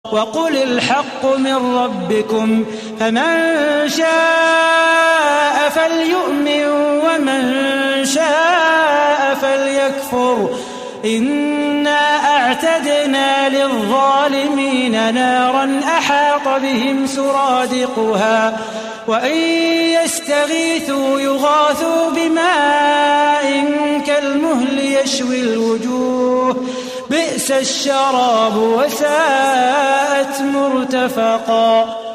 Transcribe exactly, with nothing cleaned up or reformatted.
وقل الحق من ربكم فمن شاء فليؤمن ومن شاء فليكفر إنا أعتدنا للظالمين نارا أحاط بهم سرادقها وإن يستغيثوا يغاثوا بماء كالمهل يشوي الوجوه بئس الشراب وساءت مرتفقا.